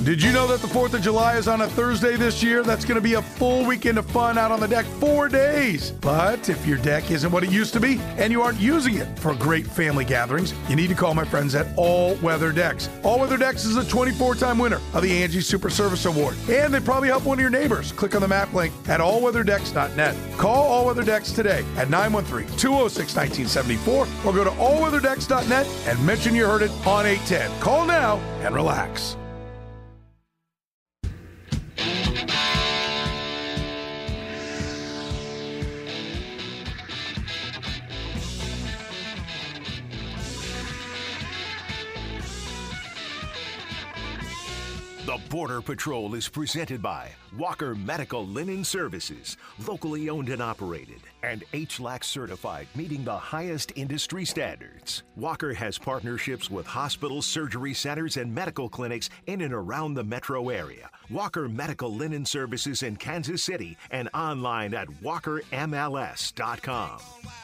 Did you know that the 4th of July is on a Thursday this year? That's going to be a full weekend of fun out on the deck, 4 days. But if your deck isn't what it used to be and you aren't using it for great family gatherings, you need to call my friends at All Weather Decks. All Weather Decks is a 24-time winner of the Angie Super Service Award. And they probably help one of your neighbors. Click on the map link at allweatherdecks.net. Call All Weather Decks today at 913-206-1974 or go to allweatherdecks.net and mention you heard it on 810. Call now and relax. The Border Patrol is presented by Walker Medical Linen Services, locally owned and operated, and HLAC certified, meeting the highest industry standards. Walker has partnerships with hospitals, surgery centers, and medical clinics in and around the metro area. Walker Medical Linen Services in Kansas City and online at walkermls.com.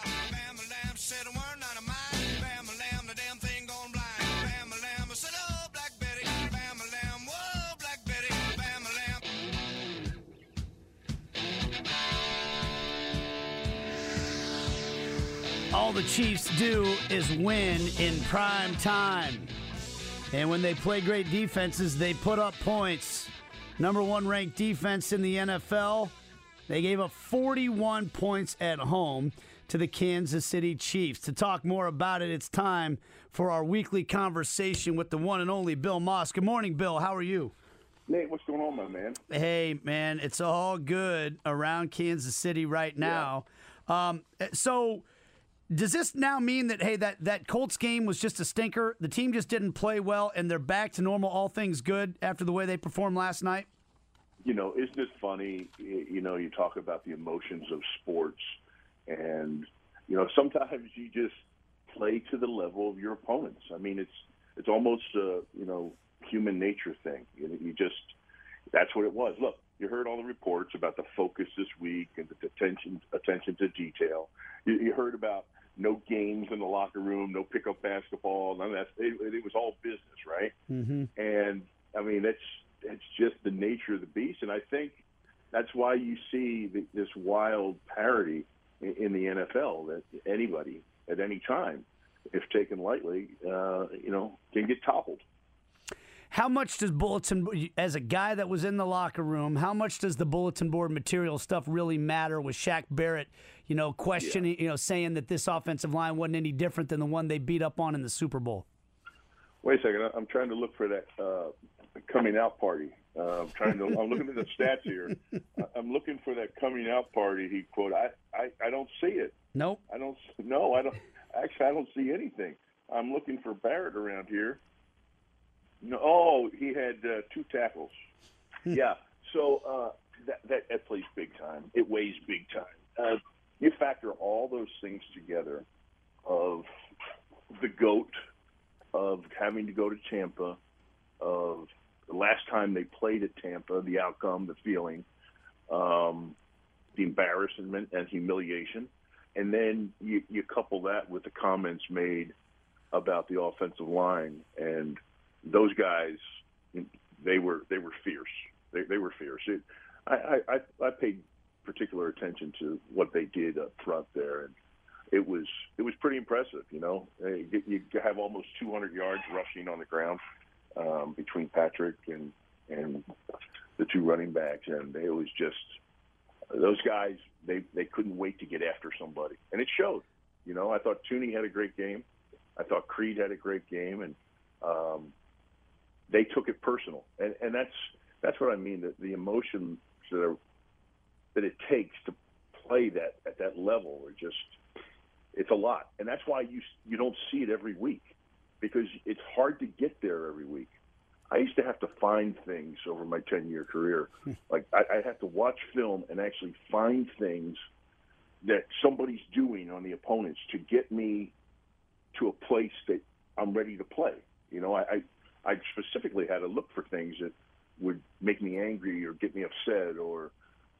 All the Chiefs do is win in prime time. And when they play great defenses, they put up points. Number 1 ranked defense in the NFL. They gave up 41 points at home to the Kansas City Chiefs. To talk more about it, it's time for our weekly conversation with the one and only Bill Moss. Good morning, Bill. How are you? Nate, what's going on, my man? Hey, man, it's all good around Kansas City right now. Yeah. So does this now mean that, hey, that Colts game was just a stinker? The team just didn't play well, and they're back to normal, all things good, after the way they performed last night? You know, isn't it funny, you know, you talk about the emotions of sports, and, you know, sometimes you just play to the level of your opponents. I mean, it's almost a, you know, human nature thing. You just – that's what it was. Look, you heard all the reports about the focus this week and the attention to detail. You heard about no games in the locker room, no pickup basketball, none of that. It was all business, right? Mm-hmm. And, I mean, it's just the nature of the beast. And I think that's why you see this wild parity in the NFL that anybody at any time, if taken lightly, you know, can get toppled. How much does bulletin, as a guy that was in the locker room, how much does the bulletin board material stuff really matter with Shaq Barrett, you know, questioning, you know, saying that this offensive line wasn't any different than the one they beat up on in the Super Bowl? Wait a second. I'm trying to look for that coming out party. I'm looking at the stats here. I'm looking for that coming out party he quoted. I don't see it. Nope. I don't see anything. I'm looking for Barrett around here. No, oh, he had 2 tackles. Yeah, so that plays big time. It weighs big time. You factor all those things together of the GOAT, of having to go to Tampa, of the last time they played at Tampa, the outcome, the feeling, the embarrassment and humiliation, and then you couple that with the comments made about the offensive line, and those guys, they were fierce. They were fierce. I paid particular attention to what they did up front there, and it was pretty impressive. You know, you have almost 200 yards rushing on the ground between Patrick and the 2 running backs, and it was just those guys. They couldn't wait to get after somebody, and it showed. You know, I thought Tooney had a great game. I thought Creed had a great game, and they took it personal, and that's what I mean. That the emotions that it takes to play that at that level are just, it's a lot, and that's why you don't see it every week, because it's hard to get there every week. I used to have to find things over my 10-year career. Like I have to watch film and actually find things that somebody's doing on the opponents to get me to a place that I'm ready to play. You know, I specifically had to look for things that would make me angry or get me upset or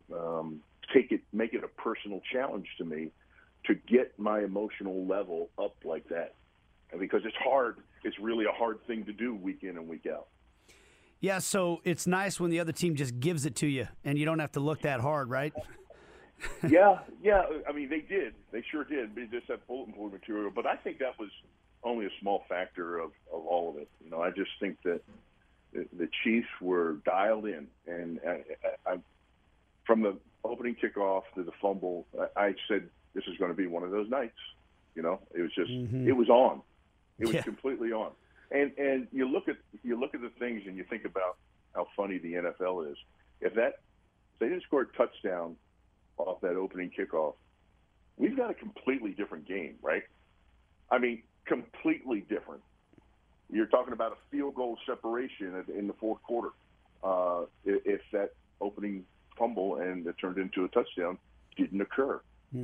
make it a personal challenge to me to get my emotional level up like that. And because it's hard. It's really a hard thing to do week in and week out. Yeah, so it's nice when the other team just gives it to you, and you don't have to look that hard, right? Yeah. I mean, they did. They sure did. They just had bulletin board material. But I think that was only a small factor of all of it. You know, I just think that the Chiefs were dialed in. And I from the opening kickoff to the fumble, I said this is going to be one of those nights. You know, it was just it was on. It was completely on. And you look at the things and you think about how funny the NFL is. If they didn't score a touchdown off that opening kickoff, we've got a completely different game, right? I mean, completely different. You're talking about a field goal separation in the fourth quarter. If that opening fumble and it turned into a touchdown didn't occur.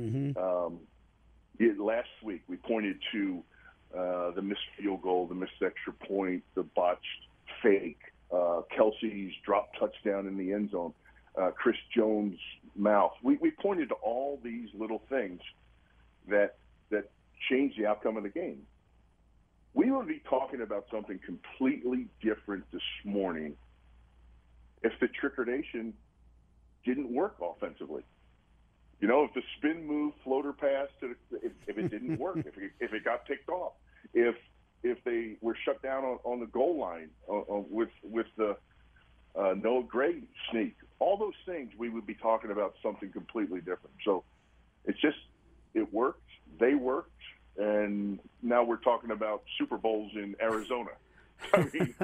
Last week we pointed to the missed field goal, the missed extra point, the botched fake, Kelsey's drop touchdown in the end zone, Chris Jones' mouth. We pointed to all these little things that changed the outcome of the game. We would be talking about something completely different this morning if the trickeration didn't work offensively. You know, if the spin move, floater pass, if it didn't work, if it got picked off, if they were shut down on the goal line with the Noah Gray sneak, all those things, we would be talking about something completely different. So it's just, it worked, they worked, and now we're talking about Super Bowls in Arizona. I mean,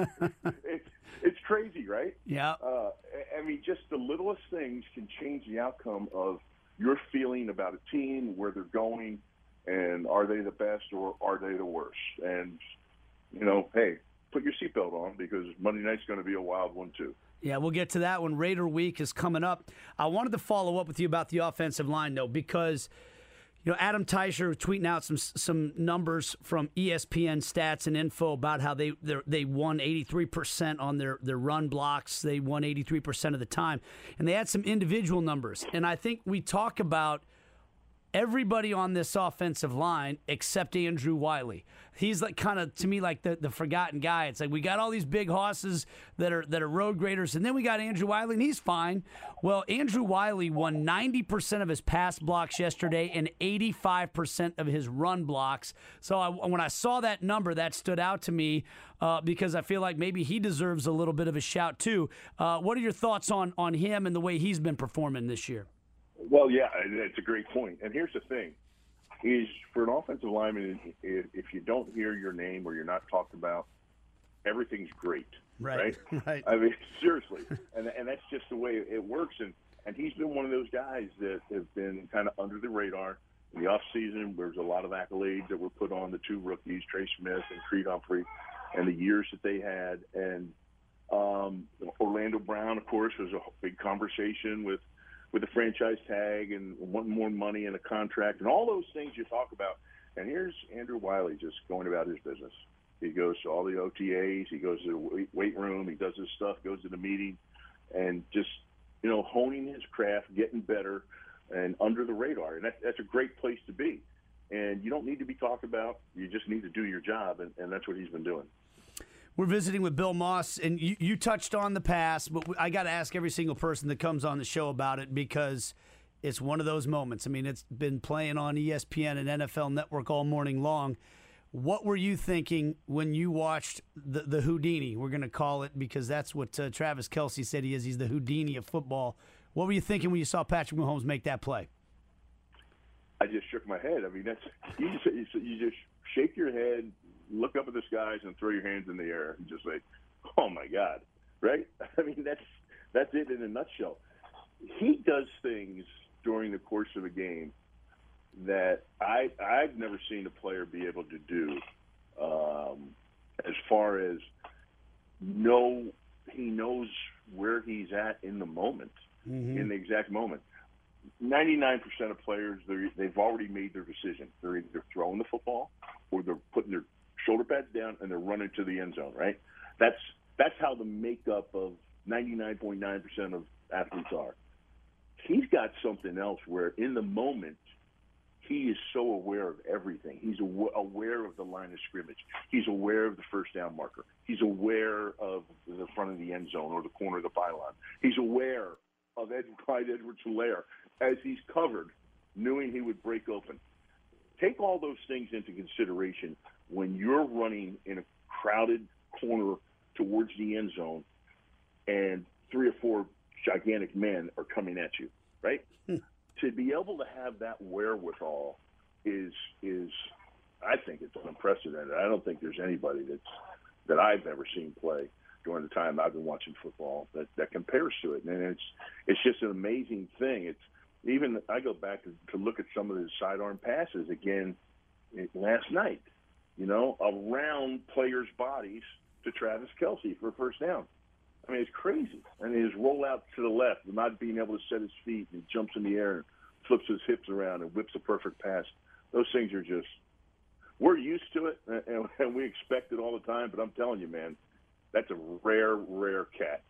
it's crazy, right? Yeah. I mean, just the littlest things can change the outcome of your feeling about a team, where they're going, and are they the best or are they the worst? And, you know, hey, put your seatbelt on because Monday night's going to be a wild one too. Yeah, we'll get to that when Raider Week is coming up. I wanted to follow up with you about the offensive line, though, because you know Adam Teicher tweeting out some numbers from ESPN Stats and Info about how they won 83% on their run blocks. They won 83% of the time, and they had some individual numbers. And I think we talk about everybody on this offensive line except Andrew Wiley. He's like kind of, to me, like the forgotten guy. It's like we got all these big hosses that are road graders, and then we got Andrew Wiley, and he's fine. Well, Andrew Wiley won 90% of his pass blocks yesterday and 85% of his run blocks. So when I saw that number, that stood out to me because I feel like maybe he deserves a little bit of a shout too. What are your thoughts on him and the way he's been performing this year? Well, yeah, that's a great point. And here's the thing, is for an offensive lineman, if you don't hear your name or you're not talked about, everything's great, right? Right. I mean, seriously. And that's just the way it works. And he's been one of those guys that have been kind of under the radar. In the offseason, there's a lot of accolades that were put on the two rookies, Trey Smith and Creed Humphrey, and the years that they had. And Orlando Brown, of course, was a big conversation with the franchise tag and wanting more money and a contract and all those things you talk about. And here's Andrew Wiley just going about his business. He goes to all the OTAs. He goes to the weight room. He does his stuff, goes to the meeting, and just, you know, honing his craft, getting better, and under the radar. And that's a great place to be. And you don't need to be talked about. You just need to do your job, and that's what he's been doing. We're visiting with Bill Moss, and you touched on the past, but I got to ask every single person that comes on the show about it because it's one of those moments. I mean, it's been playing on ESPN and NFL Network all morning long. What were you thinking when you watched the Houdini? We're going to call it because that's what Travis Kelce said he is. He's the Houdini of football. What were you thinking when you saw Patrick Mahomes make that play? I just shook my head. I mean, that's you just shake your head, look up at the skies, and throw your hands in the air and just say, "Oh my God!" Right? I mean, that's it in a nutshell. He does things during the course of a game that I've never seen a player be able to do. As far as he knows where he's at in the moment, in the exact moment. 99% of players, they've already made their decision. They're either throwing the football or they're putting their shoulder pads down and they're running to the end zone, right? That's how the makeup of 99.9% of athletes are. He's got something else where in the moment he is so aware of everything. He's aware of the line of scrimmage. He's aware of the first down marker. He's aware of the front of the end zone or the corner of the pylon. He's aware of Clyde Edwards-Helaire as he's covered, knowing he would break open. Take all those things into consideration when you're running in a crowded corner towards the end zone and 3 or 4 gigantic men are coming at you, right? To be able to have that wherewithal is I think it's unprecedented. I don't think there's anybody that I've ever seen play during the time I've been watching football that compares to it. And it's just an amazing thing. It's even I go back to look at some of his sidearm passes again last night, around players' bodies to Travis Kelce for a first down. I mean, it's crazy. And his rollout to the left, not being able to set his feet, and he jumps in the air and flips his hips around and whips a perfect pass. Those things are just – we're used to it, and we expect it all the time. But I'm telling you, man, that's a rare, rare cat.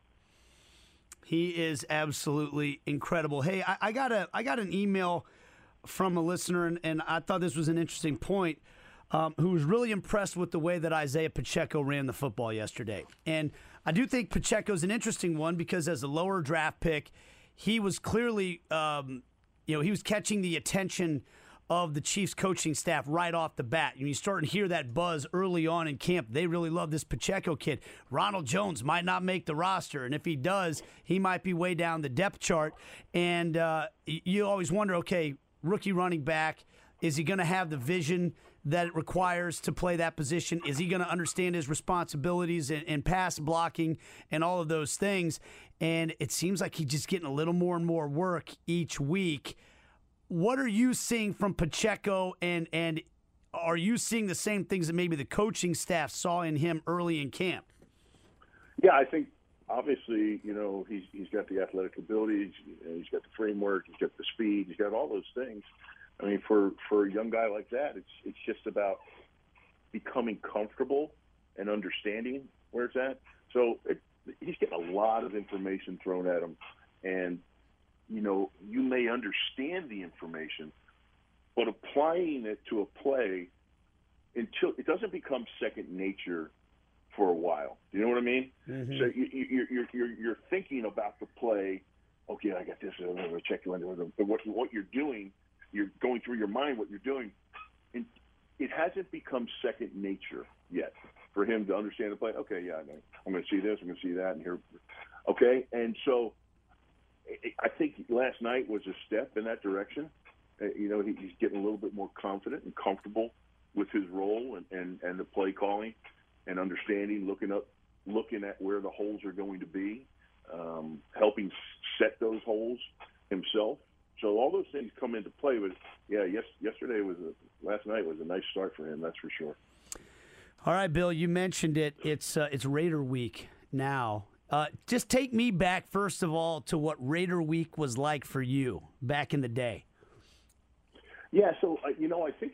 He is absolutely incredible. Hey, I got an email from a listener, and I thought this was an interesting point, who was really impressed with the way that Isaiah Pacheco ran the football yesterday. And I do think Pacheco's an interesting one because as a lower draft pick, he was clearly, he was catching the attention of the Chiefs coaching staff right off the bat. You start to hear that buzz early on in camp. They really love this Pacheco kid. Ronald Jones might not make the roster, and if he does, he might be way down the depth chart. And you always wonder, okay, rookie running back, is he going to have the vision that it requires to play that position? Is he going to understand his responsibilities and pass blocking and all of those things? And it seems like he's just getting a little more and more work each week. What are you seeing from Pacheco, and are you seeing the same things that maybe the coaching staff saw in him early in camp? Yeah, I think obviously, he's got the athletic ability, he's got the framework, he's got the speed, he's got all those things. I mean, for a young guy like that, it's just about becoming comfortable and understanding where it's at. So he's getting a lot of information thrown at him, and you may understand the information, but applying it to a play until it doesn't become second nature for a while. Do you know what I mean? Mm-hmm. So you're thinking about the play. Okay, I got this. I'm going to check you in. But what you're doing, you're going through your mind what you're doing. And it hasn't become second nature yet for him to understand the play. Okay, yeah, I'm going to see this. I'm going to see that, and here. Okay, and so I think last night was a step in that direction. He's getting a little bit more confident and comfortable with his role and the play calling and understanding, looking at where the holes are going to be, helping set those holes himself. So all those things come into play. But yeah, last night was a nice start for him. That's for sure. All right, Bill, you mentioned it. It's Raider Week now. Just take me back, first of all, to what Raider Week was like for you back in the day. Yeah, so I think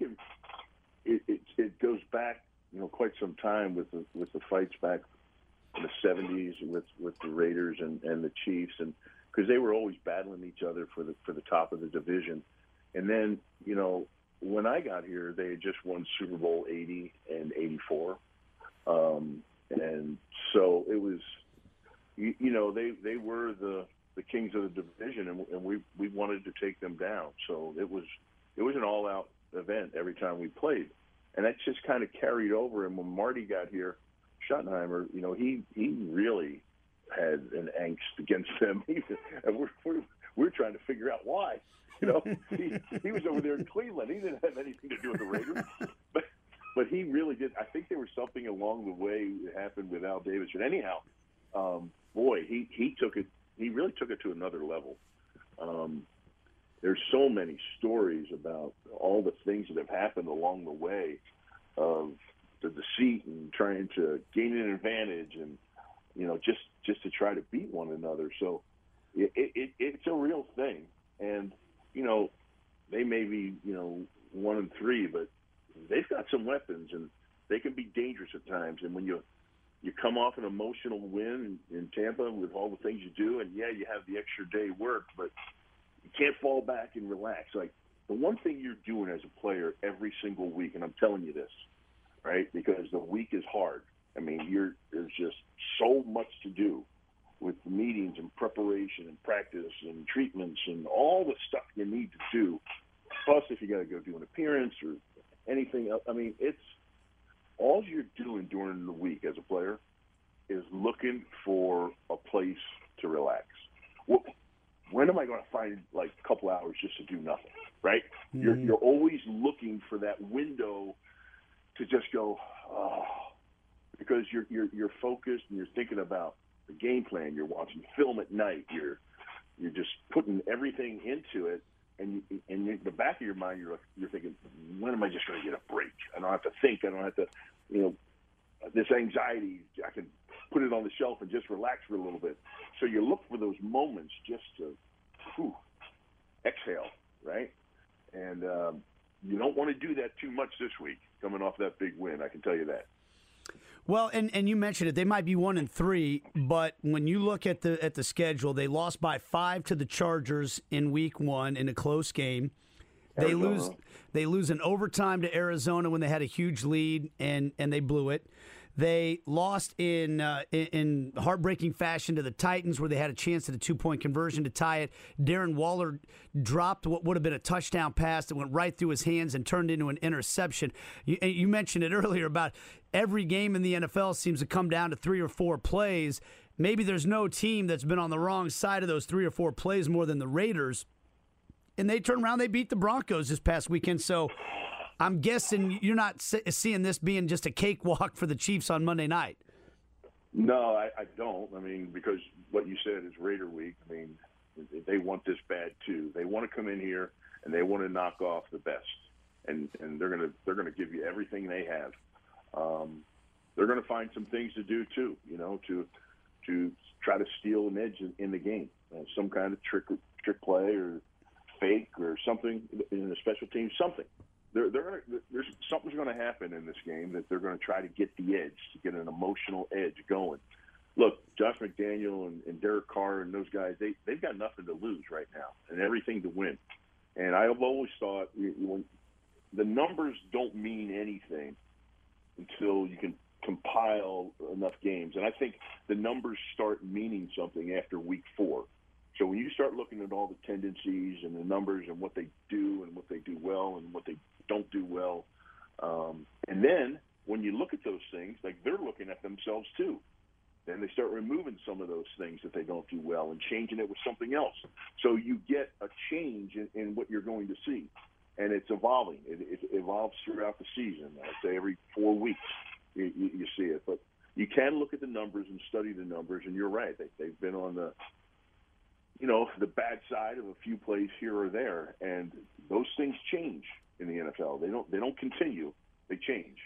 it goes back quite some time with the fights back in the 70s with the Raiders and the Chiefs, and because they were always battling each other for the top of the division. And then when I got here, they had just won Super Bowl 80 and 84, and so it was. They were the kings of the division, and we wanted to take them down. So it was an all-out event every time we played, and that just kind of carried over. And when Marty got here, Schottenheimer, he really had an angst against them, and we're trying to figure out why. He was over there in Cleveland. He didn't have anything to do with the Raiders, but he really did. I think there was something along the way that happened with Al Davis. But anyhow. He took it. He really took it to another level. There's so many stories about all the things that have happened along the way of the deceit and trying to gain an advantage, and just to try to beat one another. So it's a real thing, and they may be 1-3, but they've got some weapons, and they can be dangerous at times. And when you come off an emotional win in Tampa with all the things you do, and yeah, you have the extra day work, but you can't fall back and relax. Like the one thing you're doing as a player every single week, and I'm telling you this, right? Because the week is hard. I mean, there's just so much to do with meetings and preparation and practice and treatments and all the stuff you need to do. Plus, if you got to go do an appearance or anything else, I mean, it's all you're doing during the week as a player is looking for a place to relax. Well, when am I going to find like a couple hours just to do nothing, right? Mm-hmm. You're always looking for that window to just go, oh, because you're focused and you're thinking about the game plan. You're watching film at night. You're just putting everything into it, and in the back of your mind, you're thinking, when am I just going to get a break? I don't have to think. I don't have to, this anxiety. I can put it on the shelf and just relax for a little bit. So you look for those moments just to exhale, right? And you don't want to do that too much this week, coming off that big win. I can tell you that. Well, and you mentioned it. They might be 1-3, but when you look at the schedule, they lost by 5 to the Chargers in Week 1 in a close game. They lose in overtime to Arizona when they had a huge lead and they blew it. They lost in heartbreaking fashion to the Titans, where they had a chance at a 2-point conversion to tie it. Darren Waller dropped what would have been a touchdown pass that went right through his hands and turned into an interception. You mentioned it earlier about every game in the NFL seems to come down to 3 or 4 plays. Maybe there's no team that's been on the wrong side of those 3 or 4 plays more than the Raiders. And they turned around, they beat the Broncos this past weekend. So I'm guessing you're not seeing this being just a cakewalk for the Chiefs on Monday night. No, I don't. I mean, because what you said is Raider week. I mean, they want this bad too. They want to come in here and they want to knock off the best, and they're gonna give you everything they have. They're gonna find some things to do too, to try to steal an edge in the game, some kind of trick play or fake or something in the special teams, something. There's something's going to happen in this game that they're going to try to get the edge, to get an emotional edge going. Look, Josh McDaniel and Derek Carr and those guys, they've got nothing to lose right now and everything to win. And I have always thought the numbers don't mean anything until you can compile enough games. And I think the numbers start meaning something after week 4. So when you start looking at all the tendencies and the numbers and what they do and what they do well and what they don't do well, and then when you look at those things, like they're looking at themselves too. Then they start removing some of those things that they don't do well and changing it with something else. So you get a change in what you're going to see, and it's evolving. It evolves throughout the season. I'd say every 4 weeks you see it. But you can look at the numbers and study the numbers, and you're right. They've been on the bad side of a few plays here or there, and those things change in the NFL. They don't continue; they change.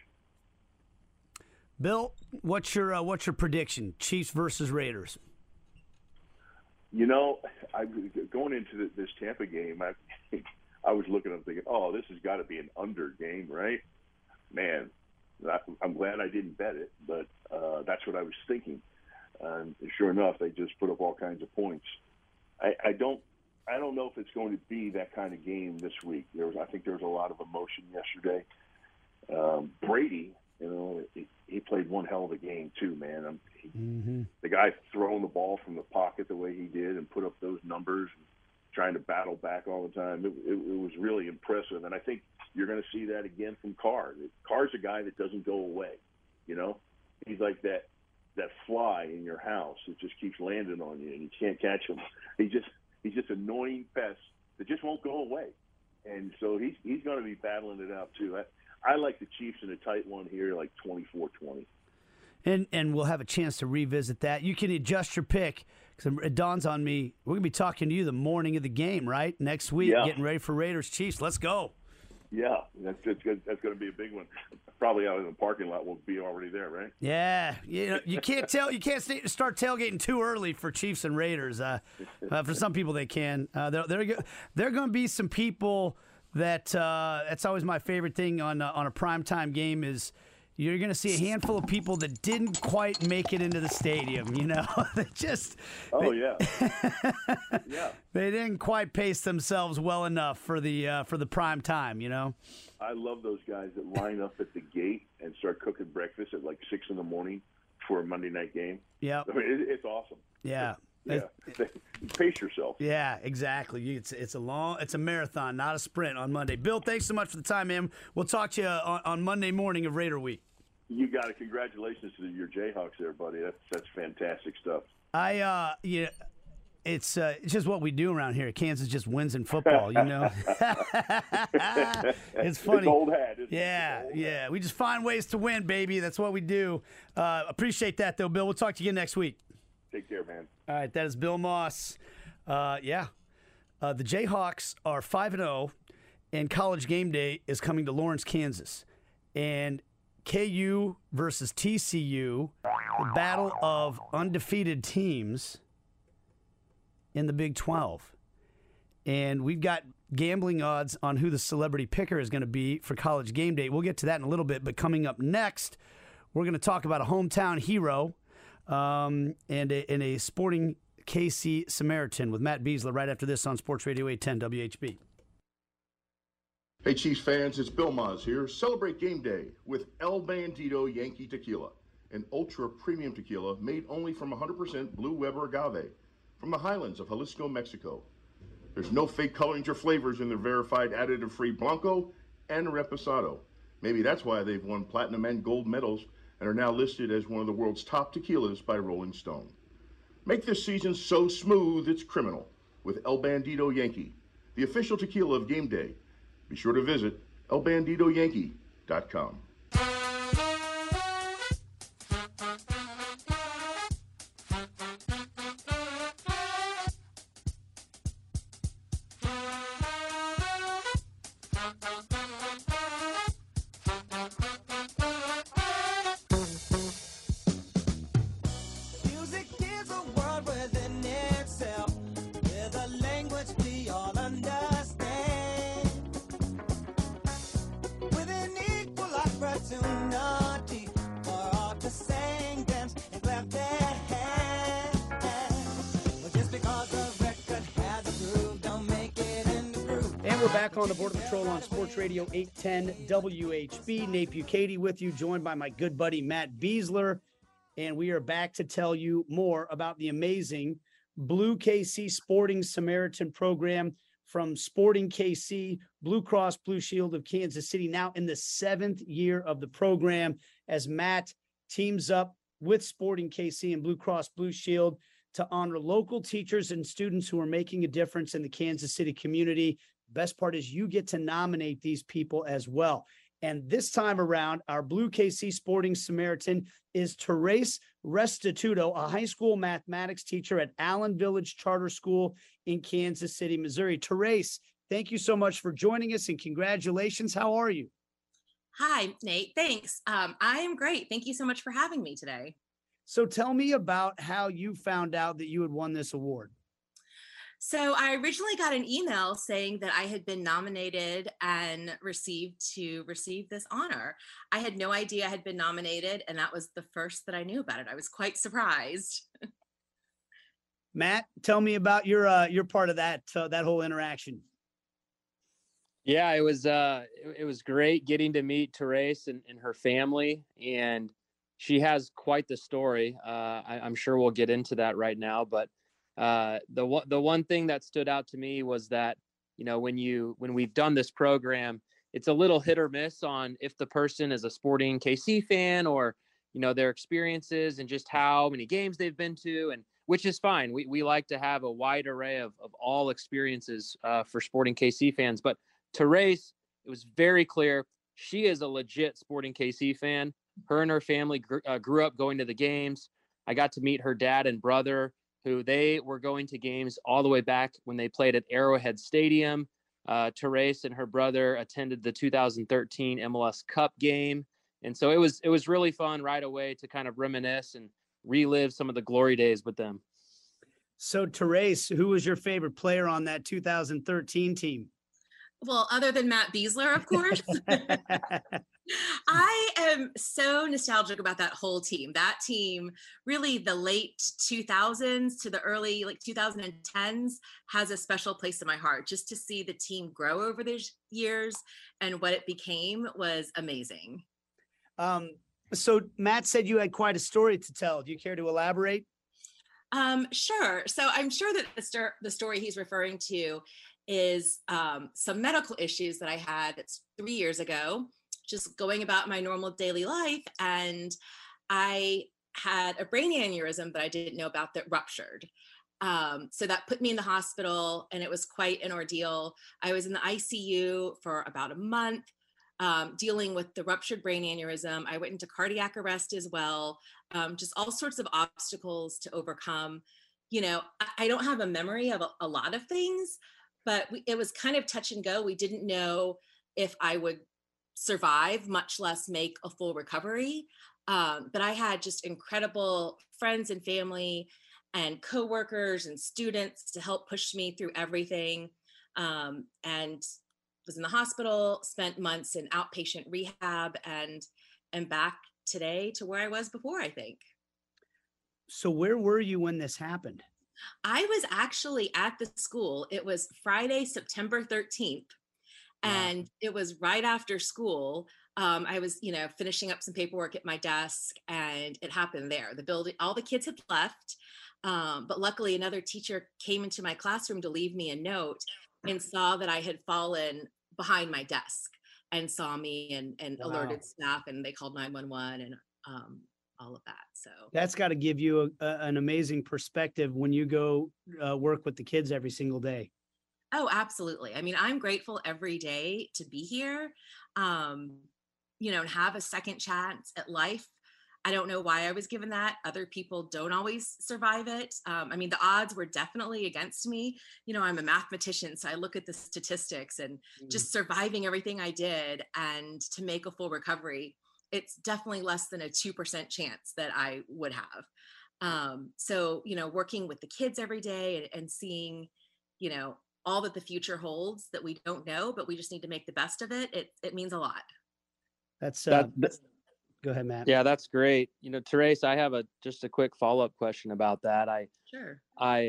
Bill, what's your prediction? Chiefs versus Raiders. Going into this Tampa game, I was looking up thinking, oh, this has got to be an under game, right? Man, I'm glad I didn't bet it, but that's what I was thinking. And sure enough, they just put up all kinds of points. I don't know if it's going to be that kind of game this week. I think there was a lot of emotion yesterday. Brady, he played one hell of a game too, man. The guy throwing the ball from the pocket the way he did and put up those numbers, and trying to battle back all the time. It was really impressive, and I think you're going to see that again from Carr. Carr's a guy that doesn't go away. He's like that fly in your house that just keeps landing on you and you can't catch him. He's just an annoying pest that just won't go away. And so he's going to be battling it out too. I like the Chiefs in a tight one here, like 24-20. And we'll have a chance to revisit that. You can adjust your pick, because it dawns on me, we're going to be talking to you the morning of the game, right? Next week, Getting ready for Raiders Chiefs. Let's go. Yeah, that's good. That's going to be a big one. Probably out in the parking lot. We'll be already there, right? Yeah, you can't start tailgating too early for Chiefs and Raiders. For some people, they can. There are going to be some people that that's always my favorite thing on a primetime game is you're going to see a handful of people that didn't quite make it into the stadium, you know. Yeah. Yeah. They didn't quite pace themselves well enough for the prime time, you know. I love those guys that line up at the gate and start cooking breakfast at like 6 a.m. for a Monday night game. Yeah. I mean, it's awesome. Yeah. Yeah. Pace yourself. Yeah, exactly. It's a marathon, not a sprint on Monday. Bill, thanks so much for the time, man. We'll talk to you on Monday morning of Raider Week. You got it. Congratulations to your Jayhawks there, buddy. That's fantastic stuff. It's just what we do around here. Kansas just wins in football, you know. It's funny. It's old hat. Yeah. We just find ways to win, baby. That's what we do. Appreciate that, though, Bill. We'll talk to you again next week. Take care, man. All right, that is Bill Moss. The Jayhawks are 5-0, and College Game Day is coming to Lawrence, Kansas. And KU versus TCU, the battle of undefeated teams in the Big 12. And we've got gambling odds on who the celebrity picker is going to be for College Game Day. We'll get to that in a little bit, but coming up next, we're going to talk about a hometown hero and a sporting KC Samaritan with Matt Beasler right after this on Sports Radio 810 WHB. Hey Chiefs fans, it's Bill Moz here. Celebrate game day with El Bandito Yankee Tequila, an ultra premium tequila made only from 100% Blue Weber agave from the highlands of Jalisco, Mexico. There's no fake colorings or flavors in their verified additive-free Blanco and Reposado. Maybe that's why they've won platinum and gold medals and are now listed as one of the world's top tequilas by Rolling Stone. Make this season so smooth it's criminal with El Bandito Yankee, the official tequila of game day. Be sure to visit elbanditoyankee.com. We're back on the Border Patrol on Sports Radio 810 WHB. Nate Bukaty with you, joined by my good buddy Matt Beasler. And we are back to tell you more about the amazing Blue KC Sporting Samaritan program from Sporting KC, Blue Cross Blue Shield of Kansas City, now in the 7th year of the program, as Matt teams up with Sporting KC and Blue Cross Blue Shield to honor local teachers and students who are making a difference in the Kansas City community. Best part is you get to nominate these people as well. And this time around, our Blue KC Sporting Samaritan is Therese Restituto, a high school mathematics teacher at Allen Village Charter School in Kansas City, Missouri. Therese, thank you so much for joining us and congratulations. How are you? Hi, Nate. Thanks. I am great. Thank you so much for having me today. So tell me about how you found out that you had won this award. So I originally got an email saying that I had been nominated and received this honor. I had no idea I had been nominated, and that was the first that I knew about it. I was quite surprised. Matt, tell me about your part of that whole interaction. Yeah, it was great getting to meet Therese and her family, and she has quite the story. I'm sure we'll get into that right now, but the one thing that stood out to me was that, you know, when we've done this program, it's a little hit or miss on if the person is a Sporting KC fan or, you know, their experiences and just how many games they've been to, and which is fine. We like to have a wide array of all experiences for Sporting KC fans. But Therese, it was very clear she is a legit Sporting KC fan. Her and her family grew up going to the games. I got to meet her dad and brother, who they were going to games all the way back when they played at Arrowhead Stadium. Therese and her brother attended the 2013 MLS Cup game. And so it was really fun right away to kind of reminisce and relive some of the glory days with them. So Therese, who was your favorite player on that 2013 team? Well, other than Matt Beasler, of course. I am so nostalgic about that whole team. That team, really the late 2000s to the early like 2010s, has a special place in my heart. Just to see the team grow over those years and what it became was amazing. So Matt said you had quite a story to tell. Do you care to elaborate? Sure. So I'm sure that the story he's referring to is some medical issues that I had 3 years ago, just going about my normal daily life. And I had a brain aneurysm that I didn't know about that ruptured. So that put me in the hospital, and it was quite an ordeal. I was in the ICU for about a month, dealing with the ruptured brain aneurysm. I went into cardiac arrest as well, just all sorts of obstacles to overcome. You know, I don't have a memory of a lot of things, but it was kind of touch and go. We didn't know if I would survive, much less make a full recovery. But I had just incredible friends and family and coworkers and students to help push me through everything. And was in the hospital, spent months in outpatient rehab, and back today to where I was before, I think. So where were you when this happened? I was actually at the school. It was Friday, September 13th. And it was right after school. I was, finishing up some paperwork at my desk, and it happened there. The building, all the kids had left. But luckily another teacher came into my classroom to leave me a note and saw that I had fallen behind my desk and saw me and alerted staff, and they called 911 and all of that. So that's got to give you an amazing perspective when you go work with the kids every single day. Oh, absolutely. I mean, I'm grateful every day to be here, and have a second chance at life. I don't know why I was given that. Other people don't always survive it. I mean, the odds were definitely against me. I'm a mathematician, so I look at the statistics and just surviving everything I did and to make a full recovery, it's definitely less than a 2% chance that I would have. So, working with the kids every day and seeing, all that the future holds that we don't know, but we just need to make the best of it. It means a lot. That's go ahead, Matt. Yeah, that's great. Therese, I have just a quick follow-up question about that. Sure.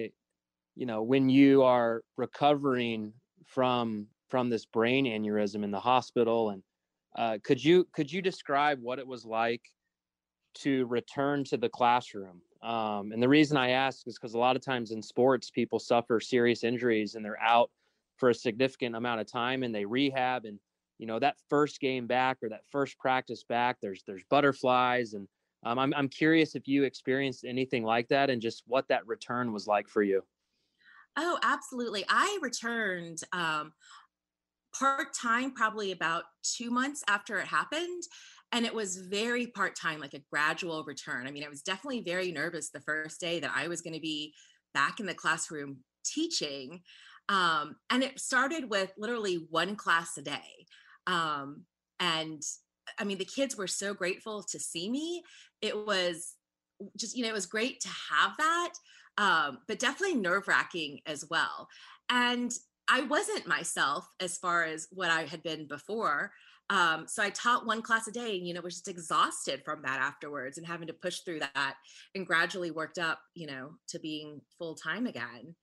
When you are recovering from this brain aneurysm in the hospital, and could you describe what it was like to return to the classroom? And the reason I ask is because a lot of times in sports, people suffer serious injuries and they're out for a significant amount of time, and they rehab, and that first game back or that first practice back, there's butterflies, and I'm curious if you experienced anything like that and just what that return was like for you. Oh, absolutely. I returned part-time probably about 2 months after it happened. And it was very part-time, like a gradual return. I mean, I was definitely very nervous the first day that I was going to be back in the classroom teaching. And it started with literally one class a day. And I mean, the kids were so grateful to see me. It was just, it was great to have that, but definitely nerve-wracking as well. And I wasn't myself as far as what I had been before. So I taught one class a day, and, was just exhausted from that afterwards and having to push through that, and gradually worked up, to being full-time again.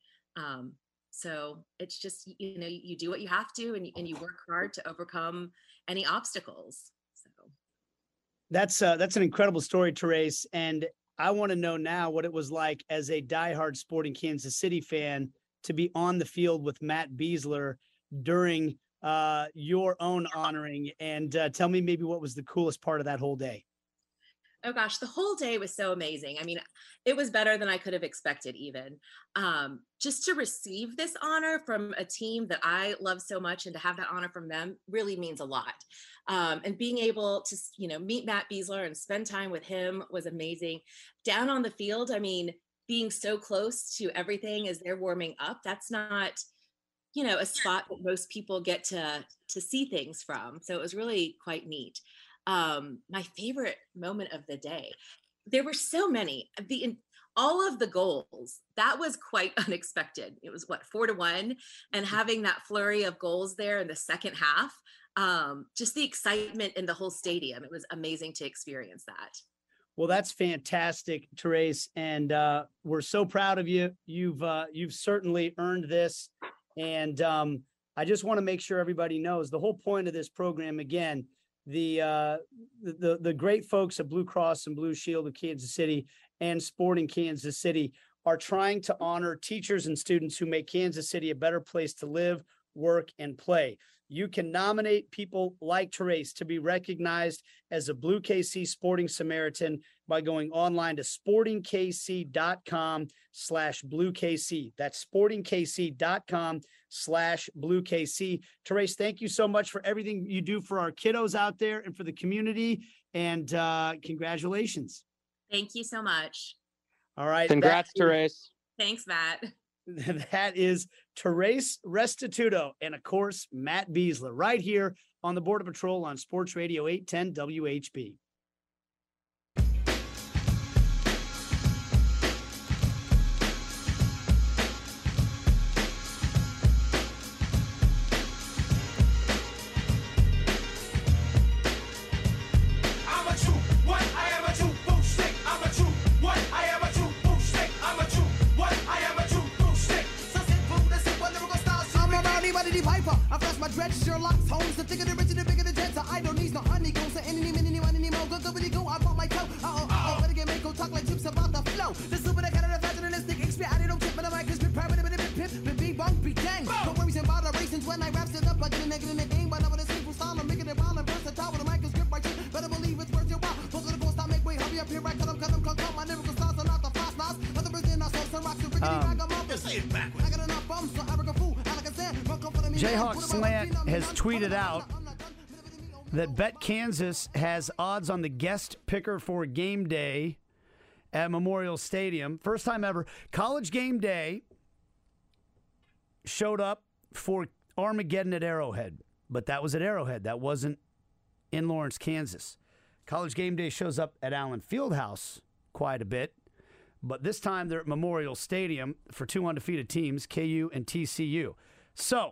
So it's just, you do what you have to, and you work hard to overcome any obstacles. So that's an incredible story, Therese. And I want to know now what it was like as a diehard Sporting Kansas City fan to be on the field with Matt Beasler during your own honoring, and tell me maybe what was the coolest part of that whole day. Oh gosh, the whole day was so amazing. I mean, it was better than I could have expected even. Just to receive this honor from a team that I love so much, and to have that honor from them really means a lot. And being able to, meet Matt Beasler and spend time with him was amazing. Down on the field, I mean, being so close to everything as they're warming up, that's not, a spot that most people get to see things from. So it was really quite neat. My favorite moment of the day, there were so many. all of the goals, that was quite unexpected. It was 4-1, and having that flurry of goals there in the second half, just the excitement in the whole stadium. It was amazing to experience that. Well, that's fantastic, Therese, and we're so proud of you. You've certainly earned this, and I just want to make sure everybody knows the whole point of this program. Again, the great folks at Blue Cross and Blue Shield of Kansas City and Sporting Kansas City are trying to honor teachers and students who make Kansas City a better place to live, work, and play. You can nominate people like Therese to be recognized as a Blue KC Sporting Samaritan by going online to sportingkc.com/BlueKC. That's sportingkc.com/BlueKC. Therese, thank you so much for everything you do for our kiddos out there and for the community. And congratulations. Thank you so much. All right. Congrats, Therese. Thanks, Matt. That is Therese Restituto and, of course, Matt Besler right here on the Border Patrol on Sports Radio 810 WHB. Sherlock Holmes, the thicker the richer, the bigger the jet. So I don't need no honey goes to any more. Go, go, I want my toe. Better get make go talk like chips about the flow. The super that got it faster than this thing. XP, I don't tip, but I'm like this big private, bit big bunk, be dang. Don't worry about the races when I raps it up. I get a nigga in the game, but I'm with a simple style. I'm making it wild and versatile with a mic and script right here. Better believe it's worth your while. Focus on the post, I make way, hurry up here, right? Cut them, my lyrical styles are not the fast knots. Other person, I saw some rocks and rickety ragamuffins. Say it backwards. I got enough bums, so I work a fool. Like I said, Jayhawk Slant has tweeted out that Bet Kansas has odds on the guest picker for game day at Memorial Stadium. First time ever. College Game Day showed up for Armageddon at Arrowhead, but that was at Arrowhead. That wasn't in Lawrence, Kansas. College Game Day shows up at Allen Fieldhouse quite a bit, but this time they're at Memorial Stadium for two undefeated teams, KU and TCU. So,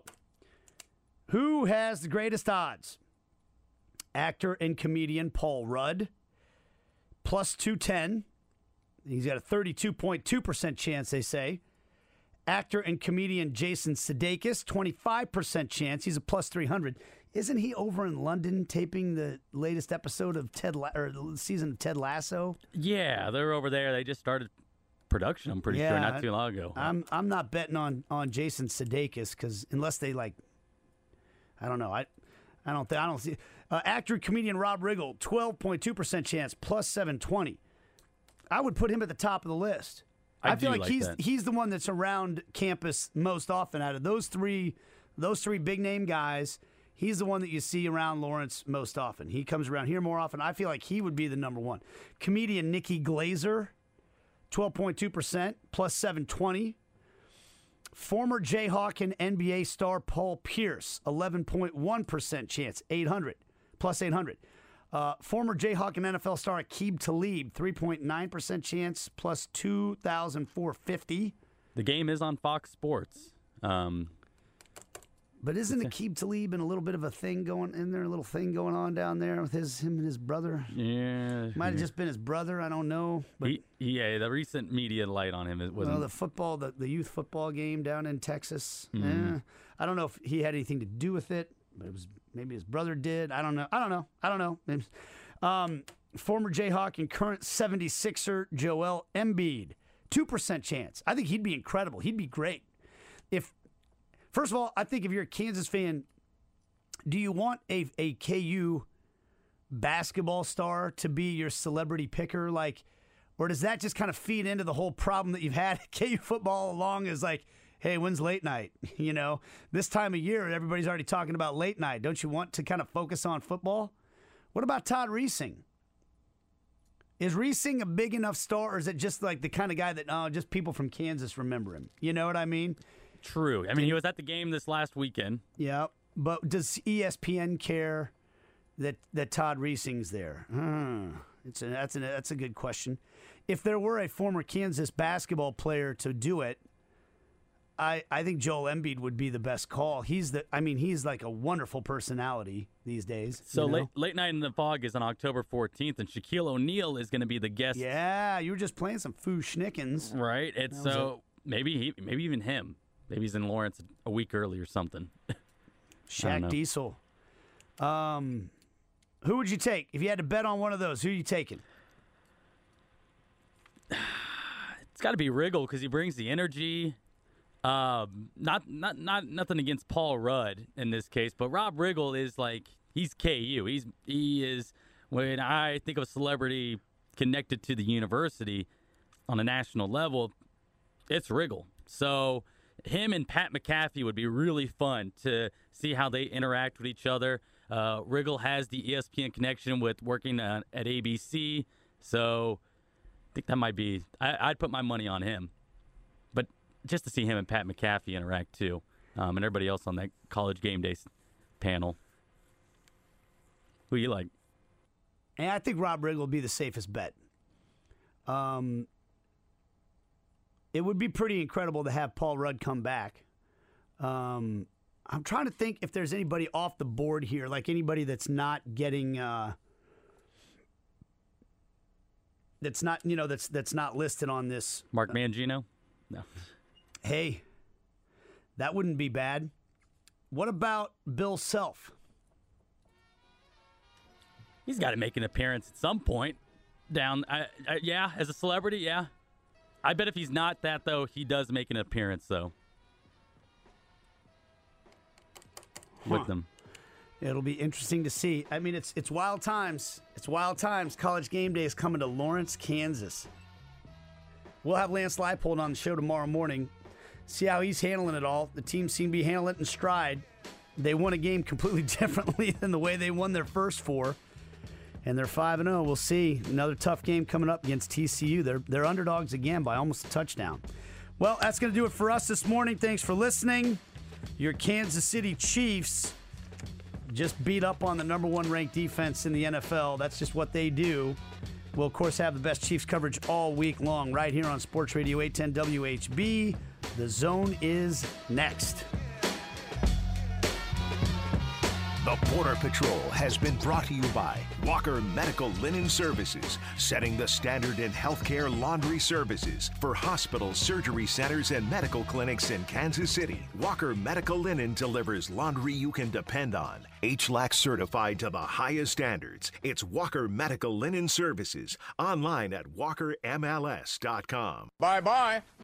who has the greatest odds? Actor and comedian Paul Rudd, plus 210. He's got a 32.2% chance, they say. Actor and comedian Jason Sudeikis, 25% chance. He's a plus 300. Isn't he over in London taping the latest episode of season of Ted Lasso? Yeah, they're over there. They just started production, I'm pretty sure, not too long ago. I'm not betting on Jason Sudeikis because unless they I don't know. I don't see. Actor comedian Rob Riggle, 12.2% chance, plus 720. I would put him at the top of the list. I feel like he's the one that's around campus most often out of those three big name guys. He's the one that you see around Lawrence most often. He comes around here more often. I feel like he would be the number one. Comedian Nikki Glazer, 12.2%, plus 720. Former Jayhawk and NBA star Paul Pierce, 11.1% chance, 800, plus 800. Former Jayhawk and NFL star Aqib Talib, 3.9% chance, plus 2,450. The game is on Fox Sports. But isn't Aqib Talib in a little bit of a thing going in there, a little thing going on down there with him and his brother? Yeah. Might have just been his brother, I don't know. But the recent media light on him wasn't. Well, the youth football game down in Texas. Mm-hmm. I don't know if he had anything to do with it, but it was maybe his brother did. I don't know. Former Jayhawk and current 76er Joel Embiid, 2% chance. I think he'd be incredible. He'd be great. First of all, I think if you're a Kansas fan, do you want a KU basketball star to be your celebrity picker? Or does that just kind of feed into the whole problem that you've had at KU football all along is hey, when's late night? This time of year, everybody's already talking about late night. Don't you want to kind of focus on football? What about Todd Reesing? Is Reesing a big enough star, or is it just the kind of guy that just people from Kansas remember him? You know what I mean? True. I mean, he was at the game this last weekend. Yeah, but does ESPN care that Todd Reesing's there? That's a good question. if there were a former Kansas basketball player to do it, I think Joel Embiid would be the best call. He's like a wonderful personality these days. So late Night in the Fog is on October 14th, and Shaquille O'Neal is going to be the guest. Yeah, you were just playing some Foo Schnickens. Right. It's maybe even him. Maybe he's in Lawrence a week early or something. Shaq Diesel. Who would you take if you had to bet on one of those? Who are you taking? It's got to be Riggle because he brings the energy. Not nothing against Paul Rudd in this case, but Rob Riggle is like he's KU. He is when I think of a celebrity connected to the university on a national level, it's Riggle. So him and Pat McAfee would be really fun to see how they interact with each other. Riggle has the ESPN connection with working at ABC, so I think that might be. I'd put my money on him. Just to see him and Pat McAfee interact, too, and everybody else on that College Game Day panel. Who you like? And I think Rob Riggle will be the safest bet. It would be pretty incredible to have Paul Rudd come back. I'm trying to think if there's anybody off the board here, like anybody that's not getting... that's not listed on this. Mark Mangino? No. Hey, that wouldn't be bad. What about Bill Self? He's got to make an appearance at some point. Yeah, as a celebrity, yeah. I bet if he's not that, though, he does make an appearance, though. With them. It'll be interesting to see. I mean, it's wild times. It's wild times. College Game Day is coming to Lawrence, Kansas. We'll have Lance Leipold on the show tomorrow morning. See how he's handling it all. The team seem to be handling it in stride. They won a game completely differently than the way they won their first four. And they're 5-0. We'll see. Another tough game coming up against TCU. They're underdogs again by almost a touchdown. Well, that's going to do it for us this morning. Thanks for listening. Your Kansas City Chiefs just beat up on the number one ranked defense in the NFL. That's just what they do. We'll, of course, have the best Chiefs coverage all week long right here on Sports Radio 810 WHB. The Zone is next. The Border Patrol has been brought to you by Walker Medical Linen Services, setting the standard in healthcare laundry services for hospitals, surgery centers, and medical clinics in Kansas City. Walker Medical Linen delivers laundry you can depend on. HLAC certified to the highest standards. It's Walker Medical Linen Services. Online at walkermls.com. Bye-bye.